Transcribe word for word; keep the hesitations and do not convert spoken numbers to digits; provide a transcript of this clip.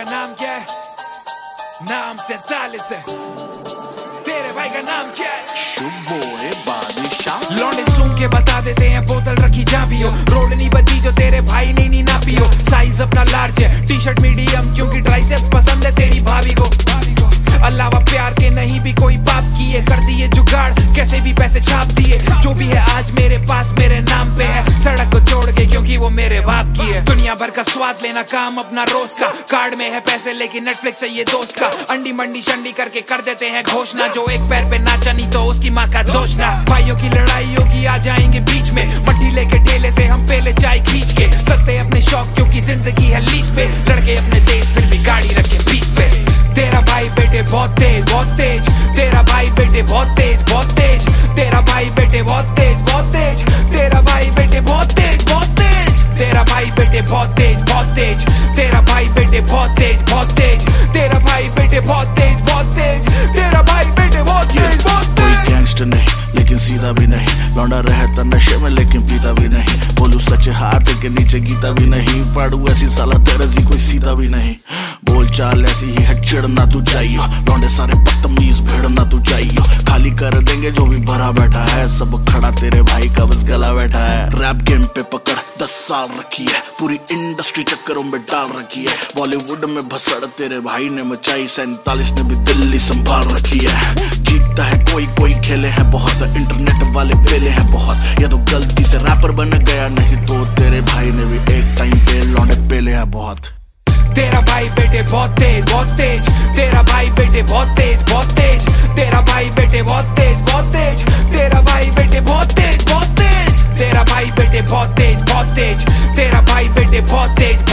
का नाम क्या है? नाम सैतालीस है। तेरे भाई का नाम क्या है? शुभोए बादशाह। लौंडे सूंघ के बता देते हैं बोतल रखी जहाँ भी हो। रोड नहीं बची जो तेरे भाई ने नहीं नापी हो। साइज अपना लार्ज है, टी शर्ट मीडियम क्योंकि ट्राइसेप्स पसंद है तेरी भाभी को। अलावा प्यार के नहीं भी कोई पाप किए, कर दिए जुगाड़ कैसे भी पैसे छाप दिए। जो भी है आज मेरे पास मेरे नाम पे है, सड़क को छोड़ के क्योंकि वो मेरे बाप की है। दुनिया भर का स्वाद लेना काम अपना रोज का, कार्ड में है पैसे लेकिन नेटफ्लिक्स है ये दोस्त का। अंडी मंडी शंडी करके कर देते हैं घोषणा, जो एक पैर पे नाचा नहीं तो उसकी माँ का दोष ना। भाइयों की लड़ाई होगी आ जाएंगे बीच में, मट्टी लेके ठेले से हम पहले चाय खींच के। सस्ते अपने शौक क्योंकि जिंदगी है लीज पे, लड़के अपने देश फिर भी गाड़ी रखे बीच पे। तेरा भाई बेटे बहुत तेज बहुत तेज, तेरा भाई बेटे बहुत तेज बहुत तेज, तेरा भाई बेटे बहुत तेज बहुत तेज, तेरा भाई बेटे बहुत तेज बहुत तेज, तेरा भाई बेटे बहुत तेज बहुत तेज, तेरा भाई बेटे बहुत तेज बहुत तेज, तेरा भाई बेटे बहुत तेज बहुत तेज, तेरा भाई बेटे बहुत तेज बहुत तेज। कोई गैंगस्टर नहीं लेकिन सीधा भी नहीं, लौंडा रहता नशे में लेकिन पीता भी नहीं। बोलू सच हाथ के नीचे गीता भी नहीं, पाड़ू ऐसी साला तेरे जी कोई सीधा भी नहीं। बोल चाल ऐसी ही है चिड़ना तू चाहिए, लौंडे सारे बदतमीज भिड़ना तू चाहिए। खाली कर देंगे जो भी भरा बैठा है, सब खड़ा तेरे भाई का बस गला बैठा है। रैप गेम पे पकड़ दस साल रखी है, पूरी इंडस्ट्री चक्करों में डाल रखी है। बॉलीवुड में भसड़ तेरे भाई ने मचाई, सैतालीस ने भी दिल्ली संभाल रखी है। जीतता है कोई कोई खेले हैं बहुत, इंटरनेट वाले पेले हैं बहुत। या तो गलती से रैपर बन गया, नहीं तो तेरे भाई ने भी एक टाइम पे लौंडे पेले हैं बहुत। तेरा भाई बेटे बहुत तेज बहुत तेज, तेरा भाई बेटे बहुत तेज बहुत तेज, तेरा भाई बेटे बहुत तेज बहुत तेज, तेरा भाई बेटे बहुत तेज बहुत तेज, तेरा भाई बेटे बहुत तेज बहुत तेज, तेरा भाई बेटे बहुत तेज।